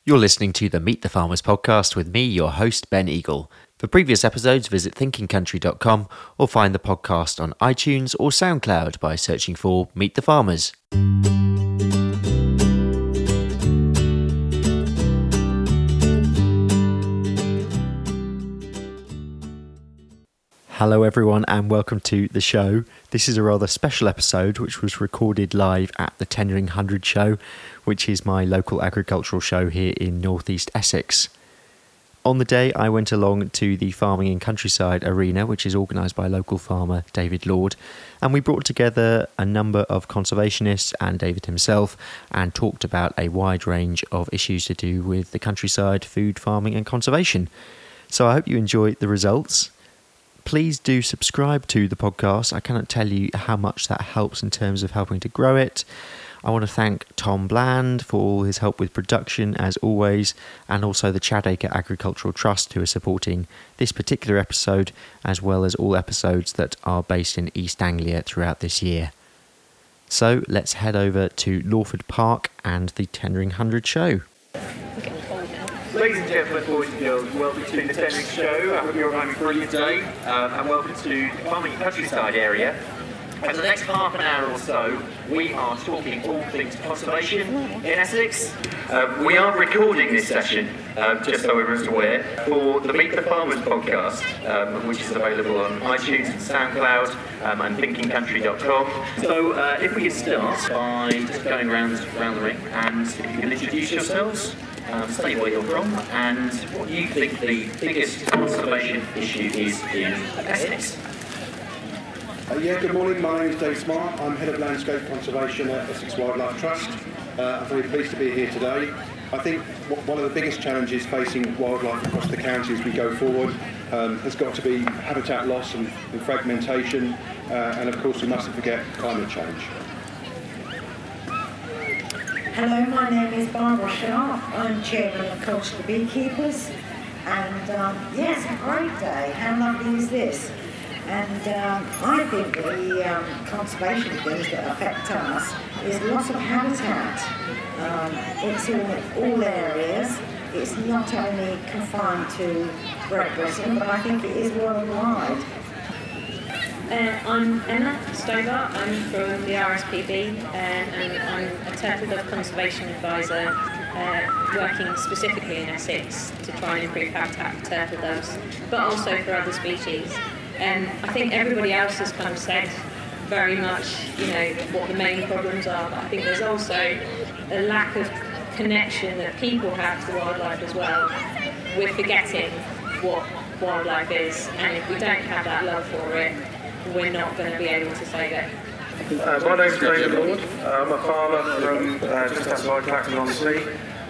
You're listening to the Meet the Farmers podcast with me, your host, Ben Eagle. For previous episodes, visit thinkingcountry.com or find the podcast on iTunes or SoundCloud by searching for Meet the Farmers. Hello everyone and welcome to the show. This is a rather special episode which was recorded live at the Tendring 100 show, which is my local agricultural show here in northeast Essex. On the day I went along to the Farming and Countryside Arena, which is organised by local farmer David Lord, and we brought together a number of conservationists and David himself and talked about a wide range of issues to do with the countryside, food, farming and conservation. So I hope you enjoy the results. Please do subscribe to the podcast. I cannot tell you how much that helps in terms of helping to grow it. I want to thank Tom Bland for all his help with production, as always, and also the Chadacre Agricultural Trust, who are supporting this particular episode, as well as all episodes that are based in East Anglia throughout this year. So let's head over to Lawford Park and the Tendring 100 show. Ladies and gentlemen, boys and girls, welcome to the Tendring Show. I hope you're all having a brilliant day, and welcome to the Farming and Countryside area. And for the next half an hour or so, we are talking all things conservation in Essex. We are recording this session, just so everyone's aware, for the Meet the Farmers podcast, which is available on iTunes and SoundCloud and thinkingcountry.com. So if we could start by just going around the ring, and if you can introduce yourselves. Say where you're from and what you think the biggest conservation issue is in Essex. Good morning, my name is Dave Smart. I'm Head of Landscape Conservation at Essex Wildlife Trust. I'm very pleased to be here today. I think one of the biggest challenges facing wildlife across the county as we go forward has got to be habitat loss and fragmentation, and of course we mustn't forget climate change. Hello, my name is Barbara Sharp. I'm Chairman of Coastal Beekeepers, and it's a great day. How lovely is this? And I think the conservation things that affect us is loss of habitat. It's in all areas. It's not only confined to Redbreaston, but I think it is worldwide. I'm Emma Stover. I'm from the RSPB and I'm a turtle dove conservation advisor working specifically in Essex to try and improve habitat for turtle doves, but also for other species. I think everybody else has kind of said very much, what the main problems are, but I think there's also a lack of connection that people have to wildlife as well. We're forgetting what wildlife is, and if we don't have that love for it, we're not going to be able to save it. My name's David Lord. I'm a farmer from just outside Clacton-on-Sea.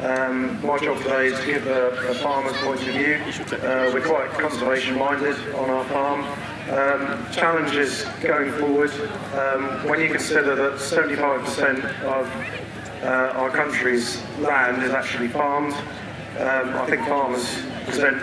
My job today is to give a farmer's point of view. We're quite conservation minded on our farm. Challenges going forward, when you consider that 75% of our country's land is actually farmed, I think farmers present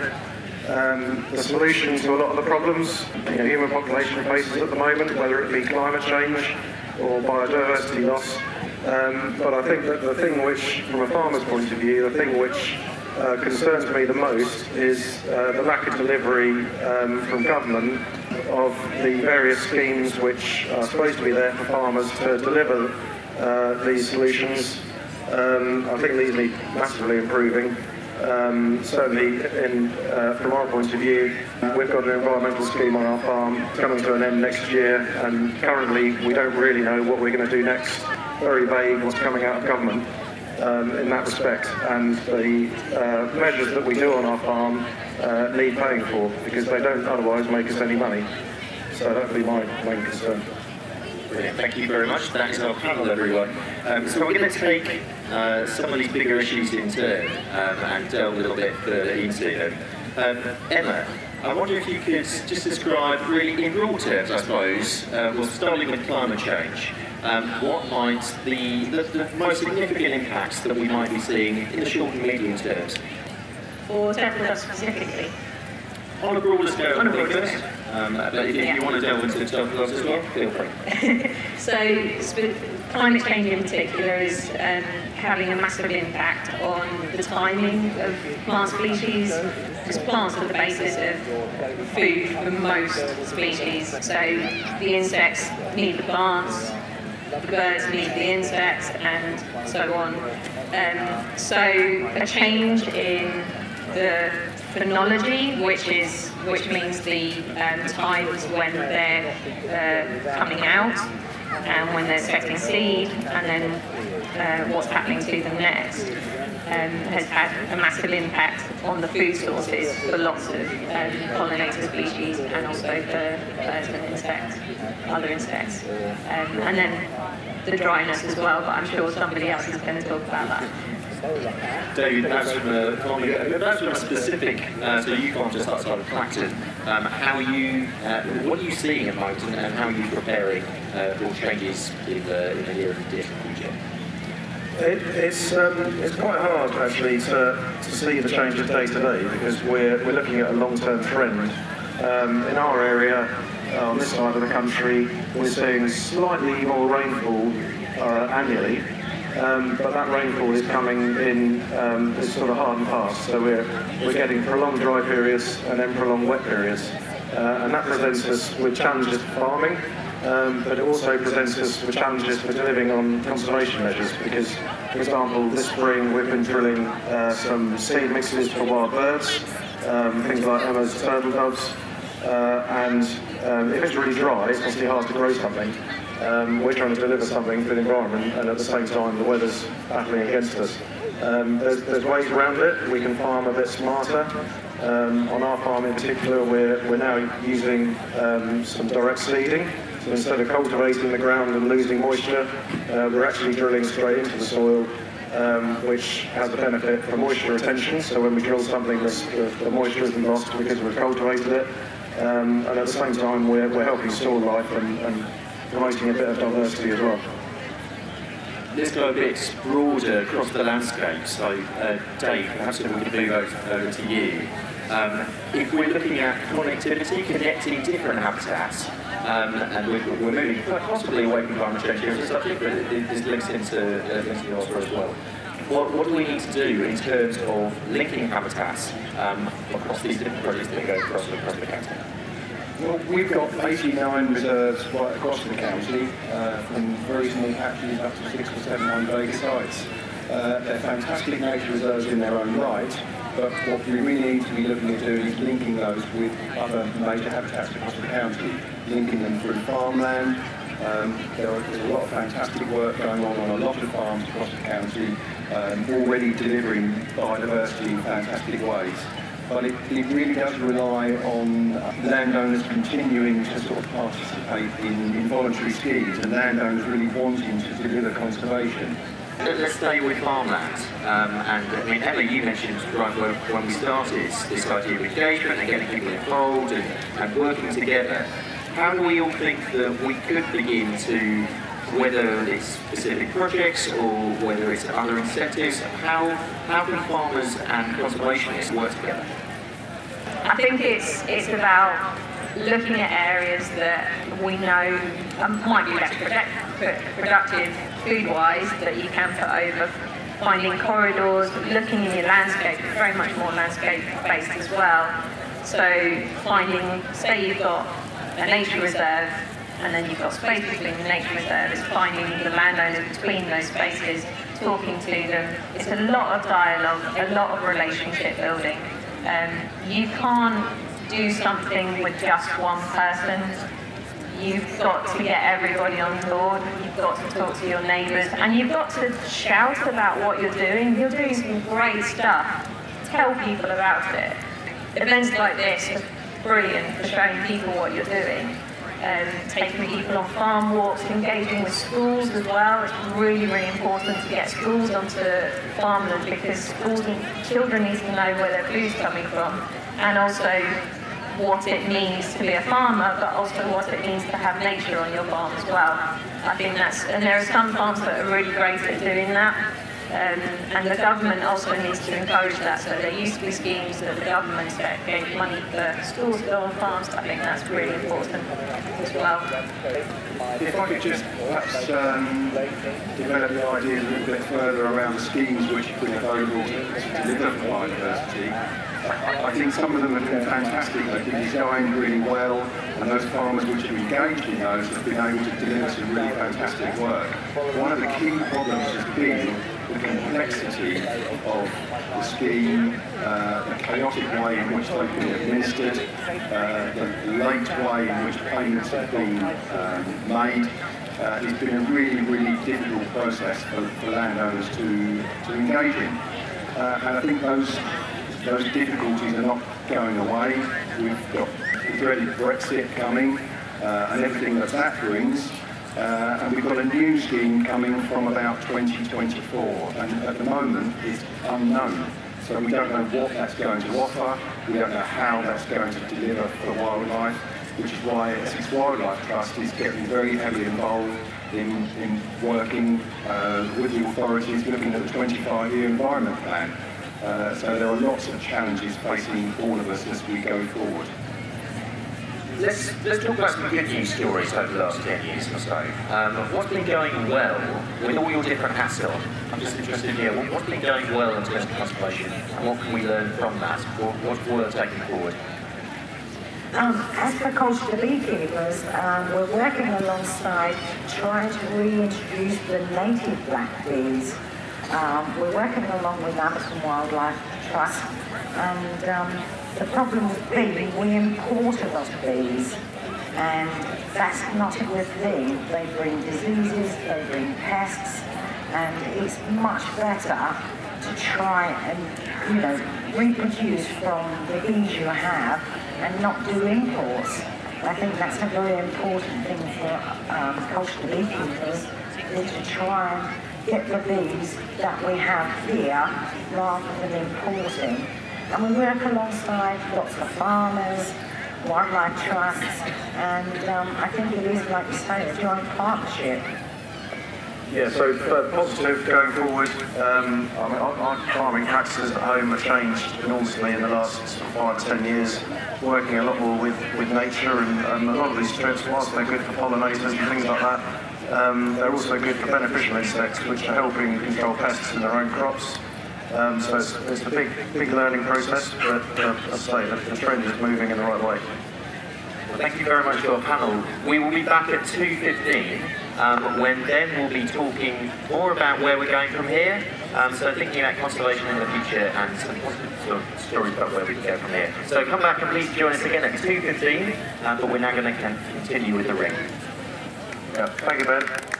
the solution to a lot of the problems human population faces at the moment, whether it be climate change or biodiversity loss. But I think that the thing which, from a farmer's point of view, the thing which concerns me the most is the lack of delivery from government of the various schemes which are supposed to be there for farmers to deliver these solutions. I think these need massively improving. Certainly, from our point of view, we've got an environmental scheme on our farm coming to an end next year, and currently we don't really know what we're going to do next. Very vague what's coming out of government in that respect, and the measures that we do on our farm need paying for because they don't otherwise make us any money. So that'd be my main concern. Brilliant, thank you very much. That is our panel, everyone. So we're going to take some of these bigger issues in turn and delve a little bit further into them. Emma, I wonder if you could just describe, really in raw terms, I suppose, well, starting with climate change, what might the most significant impacts that we might be seeing in the short and medium terms? For turtle doves specifically? On a broader scale, But if you want to delve into those as well, feel free. So climate change in particular is having a massive impact on the timing of plant species, because plants are the basis of food for most species. So the insects need the plants, the birds need the insects, and so on. So a change in the phenology, which means the times when they're coming out and when they're setting seed, and then what's happening to them next, has had a massive impact on the food sources for lots of pollinator species, and also for birds and insects, other insects, and then the dryness as well, but I'm sure somebody else is going to talk about that. David, that's from a specific, so you can't just outside of Clacton. What are you seeing at the moment, and how are you preparing for changes in the near and distant future? It's quite hard actually to see the changes day to day, because we're looking at a long-term trend. In our area, on this side of the country, we're seeing slightly more rainfall annually. But that rainfall is coming in it's sort of hard and fast. So we're getting prolonged dry periods and then prolonged wet periods, and that presents us with challenges for farming, but it also presents us with challenges for delivering on conservation measures. Because, for example, this spring we've been drilling some seed mixes for wild birds, things like Emma's turtle doves, and if it's really dry, it's obviously hard to grow something. We're trying to deliver something for the environment, and at the same time the weather's battling against us. There's ways around it. We can farm a bit smarter. On our farm in particular, we're now using some direct seeding. So instead of cultivating the ground and losing moisture, we're actually drilling straight into the soil, which has the benefit for moisture retention. So when we drill something, the moisture isn't lost because we've cultivated it. And at the same time, we're helping soil life and promoting a bit of diversity as well. Let's go a bit broader across the landscape. So, Dave, perhaps if we could move over to you. If we're looking at connectivity, connecting different habitats, and we're moving quite possibly away from climate change here as a subject, but this links into the offer as well. What do we need to do in terms of linking habitats across these different projects that go across the county? Well, we've got 89 reserves right across the county, from very small patches up to 6 or 700 acre sites. They're fantastic nature reserves in their own right, but what we really need to be looking at doing is linking those with other major habitats across the county, linking them through farmland. There's a lot of fantastic work going on a lot of farms across the county, already delivering biodiversity in fantastic ways. But it really does rely on landowners continuing to sort of participate in voluntary schemes, and landowners really wanting to deliver conservation. Let's stay with farmland. And I mean, Emma, you mentioned right when we started this idea of engagement and getting people involved and working together. How do we all think that we could begin to, whether it's specific projects or whether it's other incentives, how can farmers and conservationists work together? I think it's about looking at areas that we know might be less productive food-wise that you can put over, finding corridors, looking in your landscape, it's very much more landscape-based as well. So finding, say you've got a nature reserve, and then you've got space between the nature reserves, finding the landowners between those spaces, talking to them. It's a lot of dialogue, a lot of relationship building. You can't do something with just one person. You've got to get everybody on board, you've got to talk to your neighbours, and you've got to shout about what you're doing. You're doing some great stuff. Tell people about it. Events like this are brilliant for showing people what you're doing. Taking people on farm walks, engaging with schools as well. It's really, really important to get schools onto farmland, because schools and children need to know where their food's coming from, and also what it means to be a farmer, but also what it means to have nature on your farm as well. I think and there are some farms that are really great at doing that. And the government also needs to encourage that. So there used to be schemes that the government gave money for schools to go on farms. I think that's really important as well. If I could just perhaps develop the ideas a little bit further around the schemes which have been available to deliver for biodiversity. I think some of them have been fantastic. They've been designed really well, and those farmers which have engaged in those have been able to deliver some really fantastic work. One of the key problems has been the complexity of the scheme, the chaotic way in which they've been administered, the late way in which payments have been made. It's been a really, really difficult process for landowners to engage in. And I think those difficulties are not going away. We've got the dreaded Brexit coming and everything that brings. And we've got a new scheme coming from about 2024, and at the moment it's unknown. So we don't know what that's going to offer, we don't know how that's going to deliver for wildlife, which is why Essex Wildlife Trust is getting very heavily involved in working with the authorities, looking at the 25-year environment plan. So there are lots of challenges facing all of us as we go forward. Let's talk about some good news stories over the last 10 years or so. What's been going well with all your different hats on? I'm just interested in here. What's been going well in terms of conservation, and what can we learn from that? What's worth taking forward? As for Colchester beekeepers, we're working alongside trying to reintroduce the native black bees. We're working along with Amazon Wildlife Trust, and the problem with bees, we import a lot of bees, and that's not a good thing. They bring diseases, they bring pests, and it's much better to try and, reproduce from the bees you have and not do imports. I think that's a very important thing for Colchester beekeepers, is to try and get the bees that we have here rather than importing. And we work alongside lots of farmers, wildlife trusts, and I think it is, like you say, a joint partnership. Yeah, so positive going forward. Our farming practices at home have changed enormously in the last 5 to 10 years, working a lot more with nature, and a lot of these trips, whilst they're good for pollinators and things like that, they're also good for beneficial insects, which are helping control pests in their own crops. So it's a big learning process, but as I say, the trend is moving in the right way. Well, thank you very much to our panel. We will be back at 2:15, when then we'll be talking more about where we're going from here. So thinking about conservation in the future and some positive sort of stories about where we can go from here. So come back and please join us again at 2:15, but we're now going to continue with the ring. Yeah, thank you, Ben.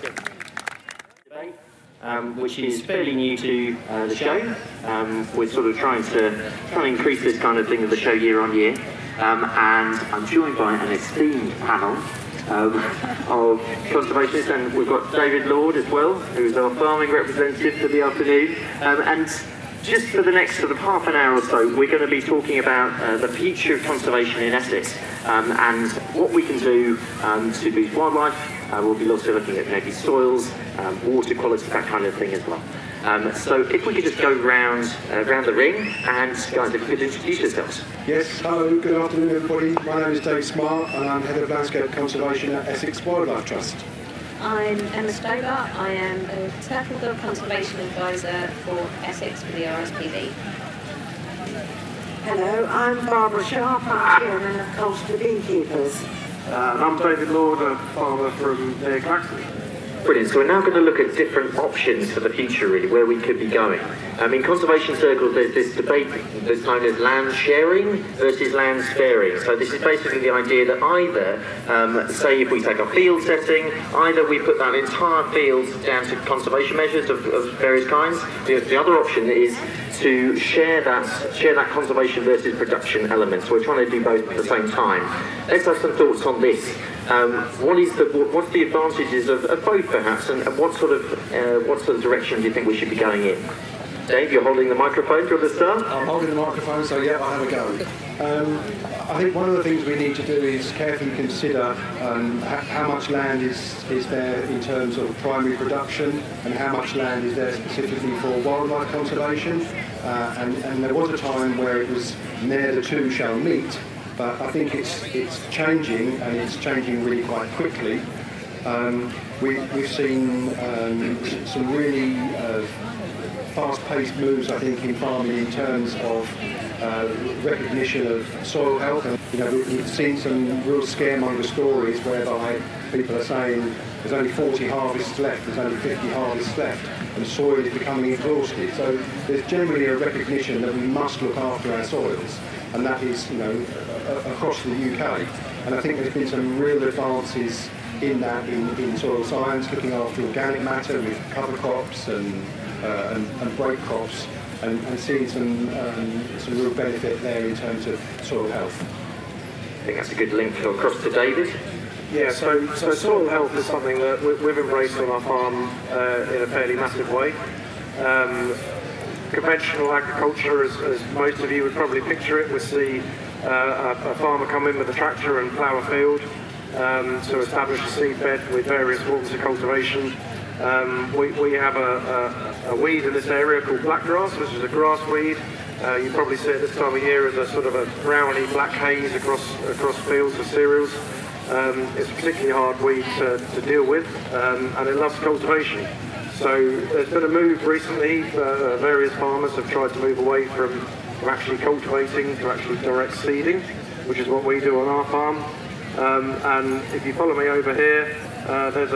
Which is fairly new to the show. We're sort of trying to increase this kind of thing of the show year on year. And I'm joined by an esteemed panel of conservationists, and we've got David Lord as well, who's our farming representative for the afternoon. And just for the next sort of half an hour or so, we're going to be talking about the future of conservation in Essex and what we can do to boost wildlife. We'll be also looking at maybe soils, water quality, that kind of thing as well. So if we could just go round the ring, and guys, if you could introduce yourselves. Yes, hello, good afternoon everybody. My name is Dave Smart and I'm Head of Landscape Conservation at Essex Wildlife Trust. I'm Emma Stover. I am a Turtle Dog Conservation Advisor for Essex for the RSPB. Hello, I'm Barbara Sharp, I'm Chairman of Colchester Beekeepers. I'm David Lord, a farmer from near Claxton. Brilliant. So we're now going to look at different options for the future, really, where we could be going. In conservation circles, there's this debate that's known as land sharing versus land sparing. So this is basically the idea that either, say if we take a field setting, either we put that entire field down to conservation measures of various kinds. The other option is to share that conservation versus production element. So we're trying to do both at the same time. Let's have some thoughts on this. What's the advantages of both, perhaps, and what sort of direction do you think we should be going in? Dave, you're holding the microphone. Do you want to start? I'm holding the microphone, so yeah, I'll have a go. I think one of the things we need to do is carefully consider how much land is there in terms of primary production and how much land is there specifically for wildlife conservation. And there was a time where it was ne'er the two shall meet, but I think it's changing, and it's changing really quite quickly. We've seen some really fast-paced moves, I think, in farming in terms of recognition of soil health. And, we've seen some real scaremonger stories whereby people are saying there's only 40 harvests left, there's only 50 harvests left, and soil is becoming exhausted. So there's generally a recognition that we must look after our soils, and that is, across the UK. And I think there's been some real advances in that, in soil science, looking after organic matter with cover crops and break crops, and seeing some real benefit there in terms of soil health. I think that's a good link across to David. Yeah, so soil health is something that we've embraced on our farm in a fairly massive way. Conventional agriculture, as most of you would probably picture it, would see a farmer come in with a tractor and plough a field to establish a seedbed with various forms of cultivation. We have a weed in this area called blackgrass, which is a grass weed. You probably see it this time of year as a sort of a browny black haze across fields of cereals. It's a particularly hard weed to deal with, and it loves cultivation. So there's been a move recently. Various farmers have tried to move away from actually cultivating to actually direct seeding, which is what we do on our farm. And if you follow me over here, there's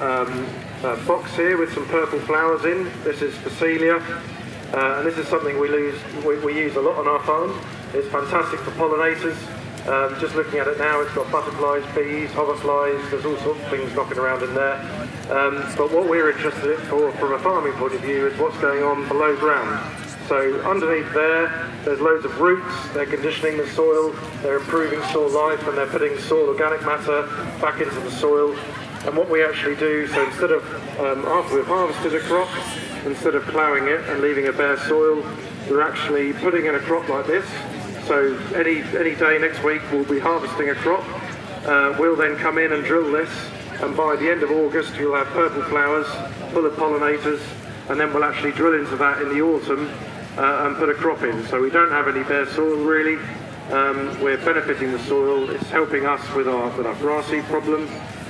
a box here with some purple flowers in. This is Phacelia, and this is something we use a lot on our farm. It's fantastic for pollinators. Just looking at it now, it's got butterflies, bees, hoverflies, there's all sorts of things knocking around in there. But what we're interested in from a farming point of view is what's going on below ground. So underneath there's loads of roots. They're conditioning the soil, they're improving soil life, and they're putting soil organic matter back into the soil. And what we actually do, so instead of, after we've harvested a crop, instead of ploughing it and leaving a bare soil, we're actually putting in a crop like this. So any day next week we'll be harvesting a crop. We'll then come in and drill this, and by the end of August you'll have purple flowers full of pollinators, and then we'll actually drill into that in the autumn and put a crop in. So we don't have any bare soil really. We're benefiting the soil. It's helping us with our grass seed problem.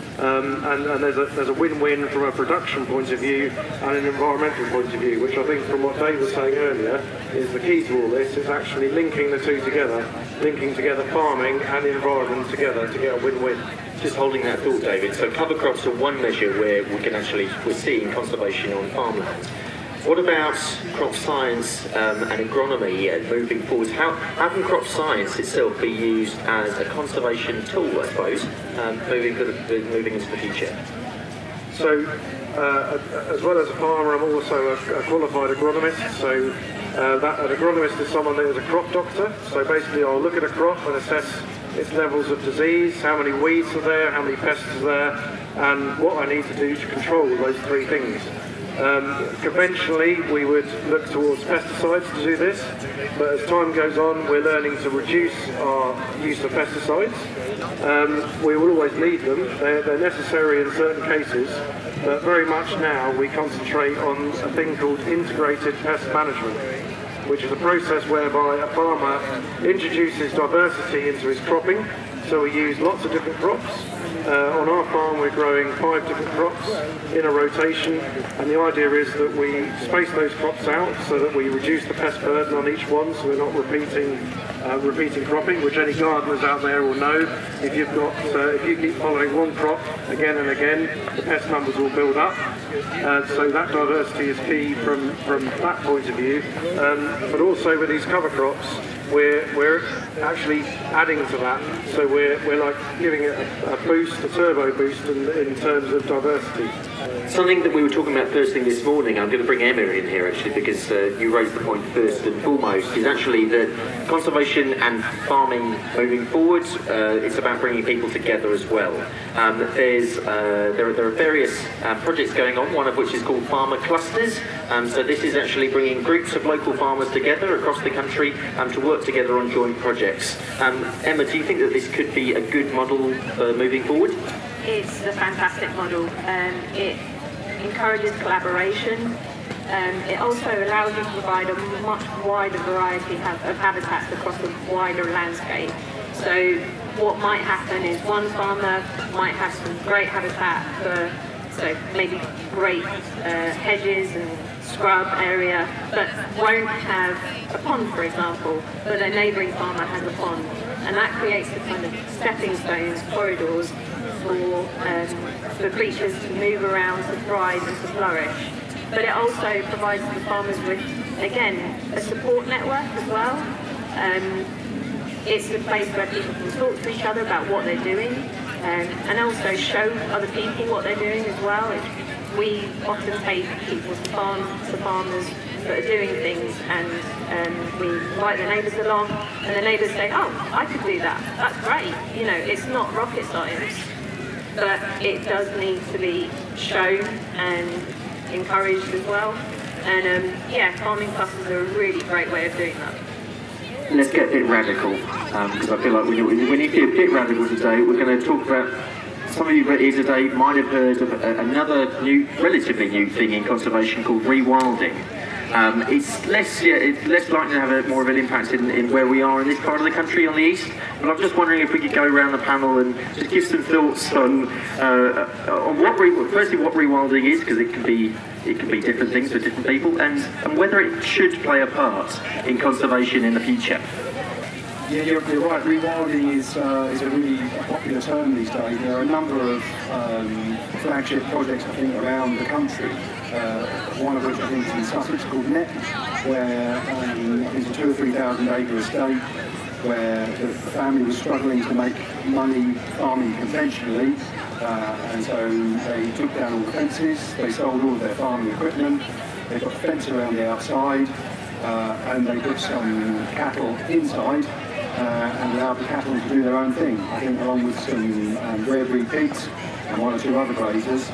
And there's a win-win from a production point of view and an environmental point of view, which I think, from what Dave was saying earlier, is the key to all this, is actually linking the two together, linking together farming and the environment together to get a win-win. Just holding that thought, David. So cover crops are one measure where we're seeing conservation on farmland. What about crop science and agronomy moving forward? How can crop science itself be used as a conservation tool, I suppose, moving into the future? So, as well as a farmer, I'm also a qualified agronomist. So, an agronomist is someone that is a crop doctor. So basically, I'll look at a crop and assess its levels of disease, how many weeds are there, how many pests are there, and what I need to do to control those three things. Conventionally, we would look towards pesticides to do this, but as time goes on, we're learning to reduce our use of pesticides. We will always need them. They're necessary in certain cases, but very much now we concentrate on a thing called integrated pest management, which is a process whereby a farmer introduces diversity into his cropping. So we use lots of different crops. On our farm we're growing 5 different crops in a rotation, and the idea is that we space those crops out so that we reduce the pest burden on each one, so we're not repeating cropping, which any gardeners out there will know. If you keep following one crop again and again, the pest numbers will build up. So that diversity is key from that point of view. But also with these cover crops, we're actually adding to that. So we're like giving it a boost, a turbo boost in terms of diversity. Something that we were talking about first thing this morning, I'm going to bring Emma in here actually because you raised the point first and foremost, is actually that conservation and farming moving forward, it's about bringing people together as well. There are various projects going on, one of which is called Farmer Clusters. So this is actually bringing groups of local farmers together across the country to work together on joint projects. Emma, do you think that this could be a good model moving forward? It's a fantastic model. It encourages collaboration. It also allows you to provide a much wider variety of habitats across a wider landscape. So what might happen is one farmer might have some great habitat for, maybe great hedges and scrub area, but won't have a pond, for example, but a neighbouring farmer has a pond. And that creates the kind of stepping stones, corridors for creatures to move around, to thrive and to flourish. But it also provides the farmers with, again, a support network as well. It's a place where people can talk to each other about what they're doing and also show other people what they're doing as well. We often take people to farmers that are doing things, and we invite the neighbours along, and the neighbours say, "Oh, I could do that. That's great." You know, it's not rocket science, but it does need to be shown and encouraged as well. And farming clusters are a really great way of doing that. Let's get a bit radical, because I feel like we need to be a bit radical today. We're going to talk about, some of you here today might have heard of another relatively new thing in conservation called rewilding. It's less likely to have more of an impact in where we are in this part of the country on the east. But I'm just wondering if we could go around the panel and just give some thoughts on what rewilding is, because it can be different things for different people, and whether it should play a part in conservation in the future. Yeah, you're right. Rewilding is a really popular term these days. There are a number of flagship projects, I think, around the country. One of which I think is in Sussex called NET, where it's a 2,000 or 3,000 acre estate where the family was struggling to make money farming conventionally, and so they took down all the fences, they sold all of their farming equipment, they got a fence around the outside, and they put some cattle inside and allowed the cattle to do their own thing. I think along with some rare breed pigs and one or two other grazers,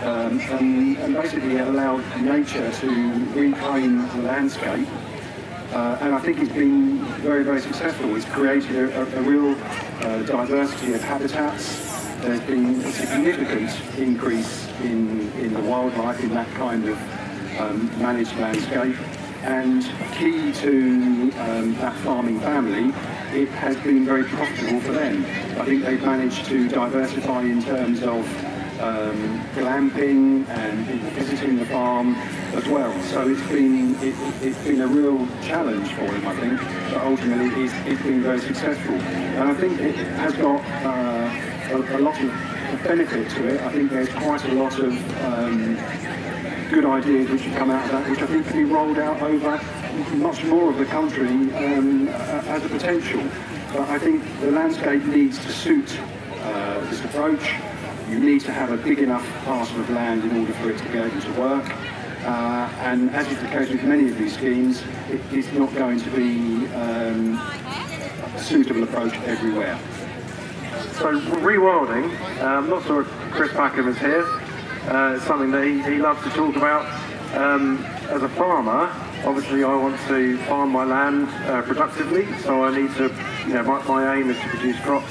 and basically it allowed nature to reclaim the landscape. And I think it's been very, very successful. It's created a real diversity of habitats. There's been a significant increase in the wildlife in that kind of managed landscape. And key to that farming family, it has been very profitable for them. I think they've managed to diversify in terms of glamping and people visiting the farm as well. So it's been a real challenge for them, I think, but ultimately it's been very successful. And I think it has got a lot of benefit to it. I think there's quite a lot of good ideas which have come out of that, which I think can be rolled out over much more of the country as a potential. But I think the landscape needs to suit this approach. You need to have a big enough parcel of land in order for it to be able to work. And as is the case with many of these schemes, it is not going to be a suitable approach everywhere. So rewilding, I'm not sure if Chris Packham is here. It's something that he loves to talk about. As a farmer, obviously I want to farm my land productively, so I need to, my aim is to produce crops.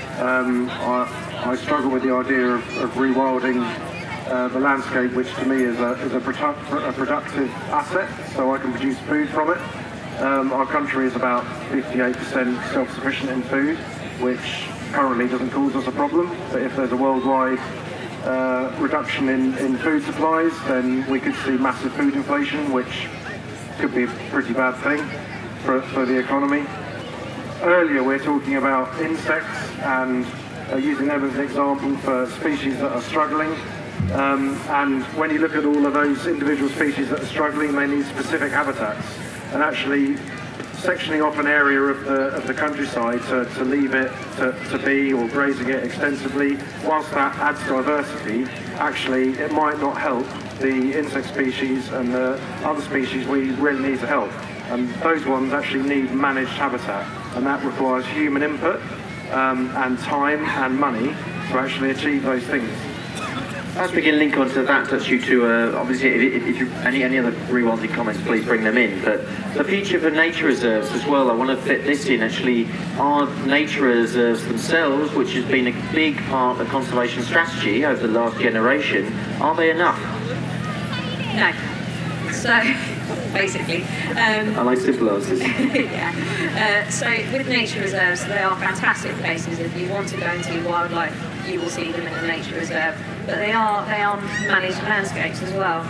I struggle with the idea of rewilding the landscape, which to me is a productive asset, so I can produce food from it. Our country is about 58% self-sufficient in food, which currently doesn't cause us a problem, but if there's a worldwide reduction in food supplies, then we could see massive food inflation, which could be a pretty bad thing for the economy. Earlier we're talking about insects and using them as an example for species that are struggling. And when you look at all of those individual species that are struggling, they need specific habitats. And actually sectioning off an area of the countryside to leave it to be, or grazing it extensively, whilst that adds diversity, actually it might not help the insect species and the other species we really need to help. And those ones actually need managed habitat, and that requires human input and time and money to actually achieve those things. As we can link onto that, touch you to obviously if you any other rewilding comments, please bring them in. But the future for nature reserves as well, I want to fit this in. Actually, are nature reserves themselves, which has been a big part of conservation strategy over the last generation, are they enough? No. So, basically. I like simple answers. Yeah. So, with nature reserves, they are fantastic places. If you want to go and see wildlife, you will see them in a nature reserve. But they are managed landscapes as well.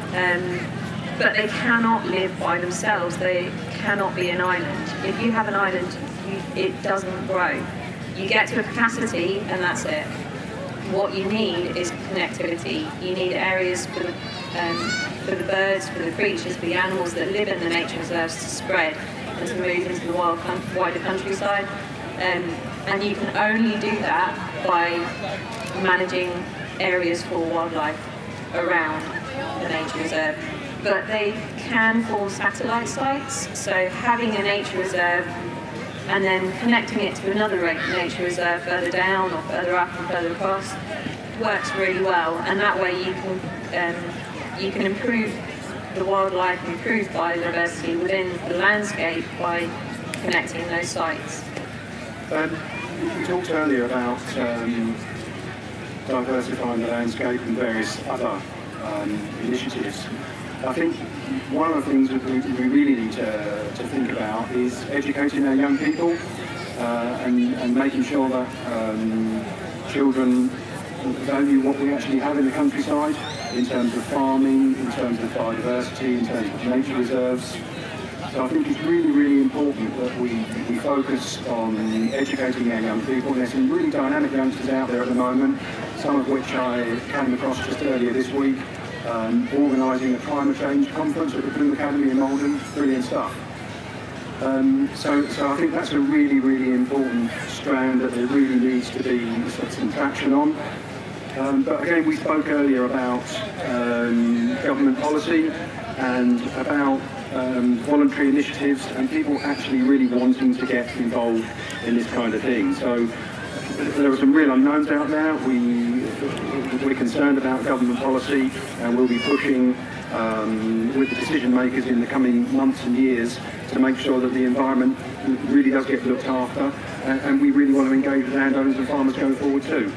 But they cannot live by themselves. They cannot be an island. If you have an island, it doesn't grow. You get to a capacity, and that's it. What you need is connectivity. You need areas for the birds, for the creatures, for the animals that live in the nature reserves to spread and to move into the wider countryside. And you can only do that by managing areas for wildlife around the nature reserve. But they can form satellite sites, so having a nature reserve and then connecting it to another nature reserve further down or further up and further across works really well, and that way you can improve the wildlife, improve biodiversity within the landscape by connecting those sites. We talked earlier about diversifying the landscape and various other initiatives. I think one of the things that we really need to think about is educating our young people and making sure that children value what we actually have in the countryside in terms of farming, in terms of biodiversity, in terms of nature reserves. So I think it's really, really important that we focus on educating our young people. There's some really dynamic youngsters out there at the moment, some of which I came across just earlier this week, organising a climate change conference at the Bloom Academy in Malden. Brilliant stuff. So I think that's a really, really important strand that there really needs to be some traction on. But again, we spoke earlier about government policy and about voluntary initiatives and people actually really wanting to get involved in this kind of thing. So there are some real unknowns out there. We're concerned about government policy, and we'll be pushing with the decision makers in the coming months and years to make sure that the environment really does get looked after, and we really want to engage with landowners and farmers going forward too.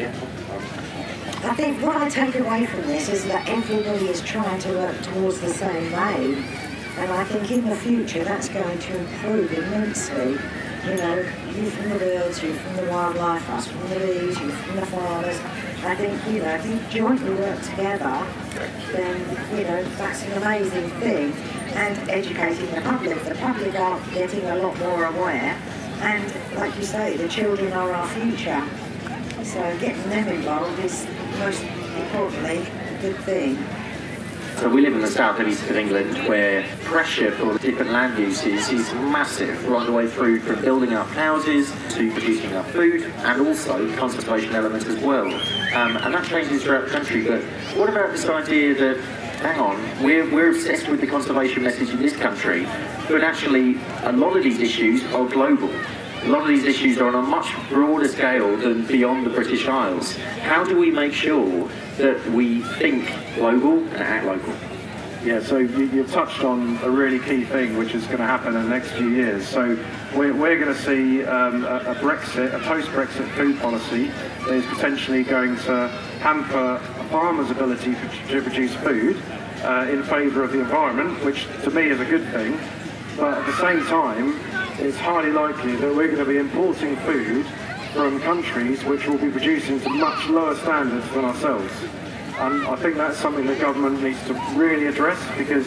I think what I take away from this is that everybody is trying to work towards the same aim, and I think in the future that's going to improve immensely. You know, you from the birds, you from the wildlife, us from the bees, you from the farmers. I think, you know, if you jointly work together, then, you know, that's an amazing thing. And educating the public are getting a lot more aware. And like you say, the children are our future. So getting them involved is most importantly a good thing. So we live in the south and east of England, where pressure for the different land uses is massive, right the way through from building up houses to producing our food, and also conservation elements as well. And that changes throughout the country. But what about this idea that, hang on, we're obsessed with the conservation message in this country, but actually a lot of these issues are global. A lot of these issues are on a much broader scale than beyond the British Isles. How do we make sure that we think global and act local? Yeah, so you've touched on a really key thing which is going to happen in the next few years. So we're going to see a post-Brexit food policy that is potentially going to hamper farmers' ability to produce food in favour of the environment, which to me is a good thing. But at the same time, it's highly likely that we're going to be importing food from countries which will be producing to much lower standards than ourselves. And I think that's something the government needs to really address, because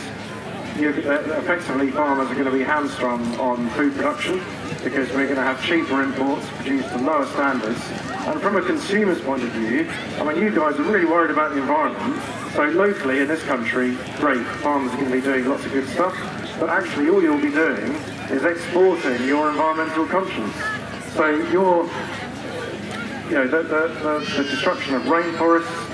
effectively farmers are going to be hamstrung on food production because we're going to have cheaper imports produced to lower standards. And from a consumer's point of view, I mean, you guys are really worried about the environment. So locally in this country, great, farmers are going to be doing lots of good stuff. But actually all you'll be doing is exporting your environmental conscience. So the destruction of rainforests, the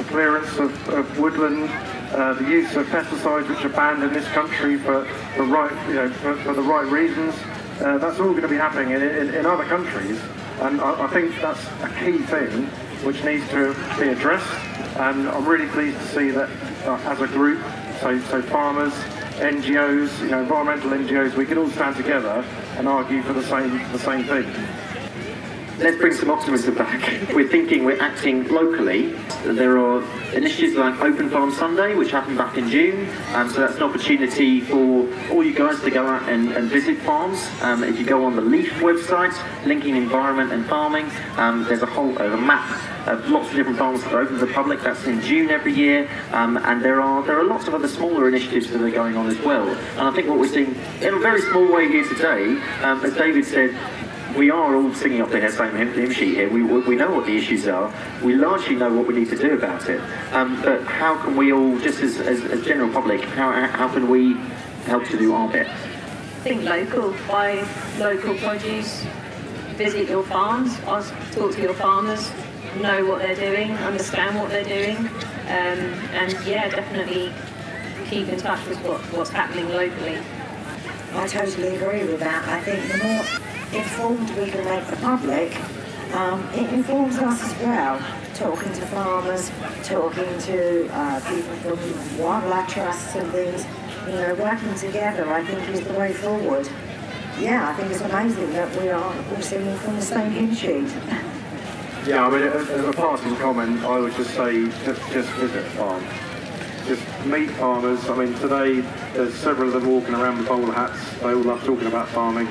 clearance of woodland, the use of pesticides which are banned in this country for the right reasons. That's all going to be happening in other countries, and I think that's a key thing which needs to be addressed. And I'm really pleased to see that as a group, so farmers, NGOs, environmental NGOs, we can all stand together and argue for the same thing. Let's bring some optimism back. We're acting locally. There are initiatives like Open Farm Sunday, which happened back in June. So that's an opportunity for all you guys to go out and visit farms. If you go on the LEAF website, linking environment and farming, there's a map of lots of different farms that are open to the public. That's in June every year. And there are lots of other smaller initiatives that are going on as well. And I think what we're seeing in a very small way here today, as David said, we are all singing off the same hymn sheet here. We know what the issues are. We largely know what we need to do about it. But how can we all, just as general public, how can we help to do our bit? Think local, buy local produce, visit your farms, talk to your farmers, know what they're doing, understand what they're doing, and yeah, definitely keep in touch with what's happening locally. I totally agree with that. I think the more informed we can make the public, it informs us as well. Talking to farmers, talking to people from wildlife trusts and things, working together, I think is the way forward. Yeah, I think it's amazing that we are all singing from the same hymn sheet. Yeah, I mean, as a passing comment, I would just say just visit a farm. Just meet farmers. I mean, today there's several of them walking around with bowler hats. They all love talking about farming.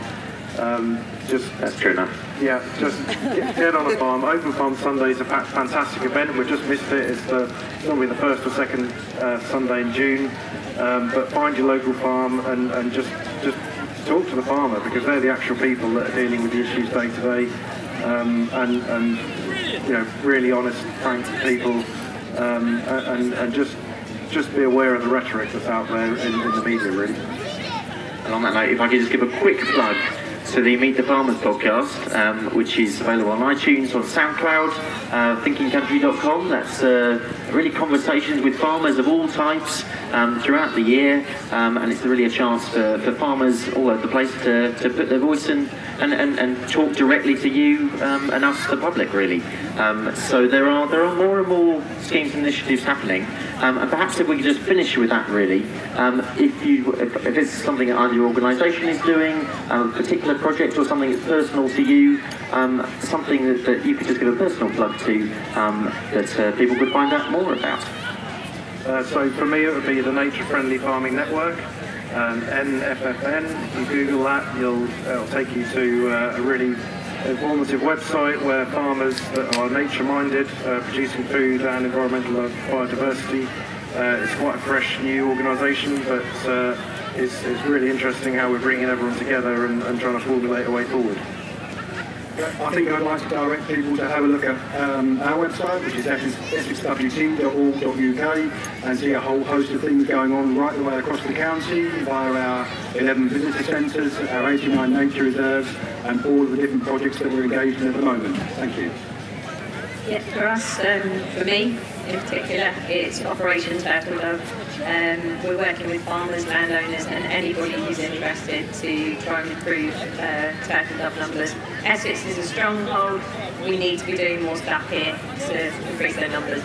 That's true enough. Yeah, just get on a farm. Open Farm Sunday is a fantastic event. We've just missed it. It's normally the first or second Sunday in June. But find your local farm and just talk to the farmer, because they're the actual people that are dealing with the issues day to day. And really honest, frank people, and just be aware of the rhetoric that's out there in the media, really. And on that note, if I could just give a quick plug to the Meet the Farmers podcast, which is available on iTunes, on SoundCloud, thinkingcountry.com. That's really conversations with farmers of all types throughout the year, and it's really a chance for farmers all over the place to put their voice and talk directly to you and us, the public, really. So there are more and more schemes and initiatives happening, and perhaps if we could just finish with that, really. If it's something that either your organisation is doing, a particular project, or something that's personal to you, something that you could just give a personal plug to, that people could find out more about. So for me, it would be the Nature Friendly Farming Network, NFFN. If you Google that, it'll take you to a really informative website where farmers that are nature-minded, producing food and environmental biodiversity. It's quite a fresh, new organisation, but it's really interesting how we're bringing everyone together and trying to formulate a way forward. I think I'd like to direct people to have a look at our website, which is essexwt.org.uk, and see a whole host of things going on right the way across the county via our 11 visitor centres, our 89 nature reserves, and all of the different projects that we're engaged in at the moment. Thank you. Yeah, for us, for me in particular, it's Operation Turtle Dove. We're working with farmers, landowners and anybody who's interested to try and improve turtle dove numbers. Essex is a stronghold. We need to be doing more stuff here to increase their numbers.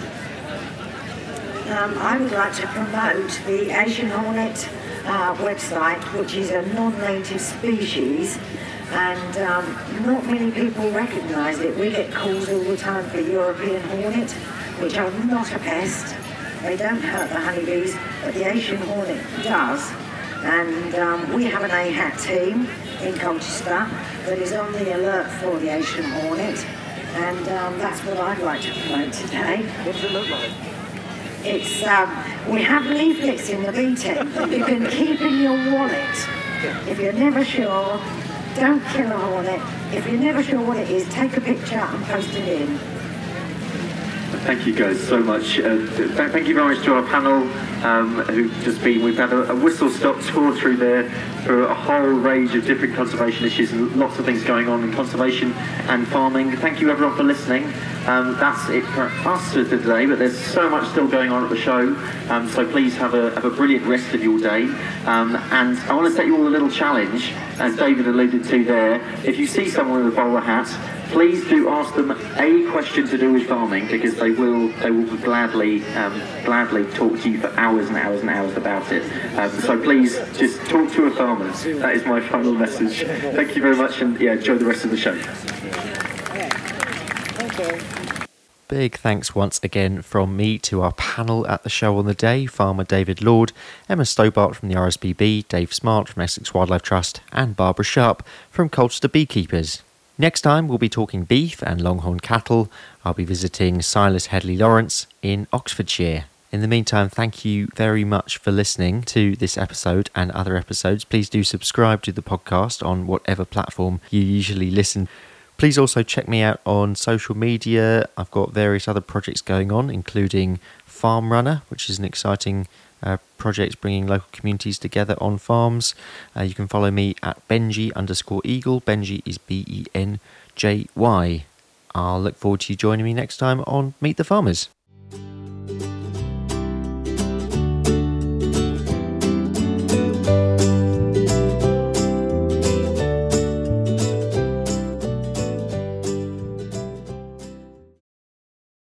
I would like to promote the Asian hornet website, which is a non-native species, and not many people recognise it. We get calls all the time for European hornet, which are not a pest. They don't hurt the honeybees, but the Asian hornet does. And we have an AHAT team in Colchester that is on the alert for the Asian hornet, and that's what I'd like to promote today. What does it look like? It's we have leaflets in the bee tent that you can keep in your wallet. If you're never sure, don't kill a hornet. If you're never sure what it is, take a picture and post it in. Thank you guys so much. Thank you very much to our panel who've just been. We've had a whistle-stop tour through there for a whole range of different conservation issues and lots of things going on in conservation and farming. Thank you everyone for listening. That's it for us for today, but there's so much still going on at the show, so please have a brilliant rest of your day. And I want to set you all a little challenge, as David alluded to there. If you see someone with a bowler hat, please do ask them a question to do with farming, because they will gladly talk to you for hours and hours and hours about it. So please just talk to a farmer. That is my final message. Thank you very much, and enjoy the rest of the show. Big thanks once again from me to our panel at the show on the day, Farmer David Lord, Emma Stobart from the RSPB, Dave Smart from Essex Wildlife Trust, and Barbara Sharp from Colchester Beekeepers. Next time we'll be talking beef and longhorn cattle. I'll be visiting Silas Headley Lawrence in Oxfordshire. In the meantime, thank you very much for listening to this episode and other episodes. Please do subscribe to the podcast on whatever platform you usually listen. Please also check me out on social media. I've got various other projects going on, including Farm Runner, which is an exciting project bringing local communities together on farms. You can follow me at Benji_Eagle. Benji is BENJY. I'll look forward to you joining me next time on Meet the Farmers.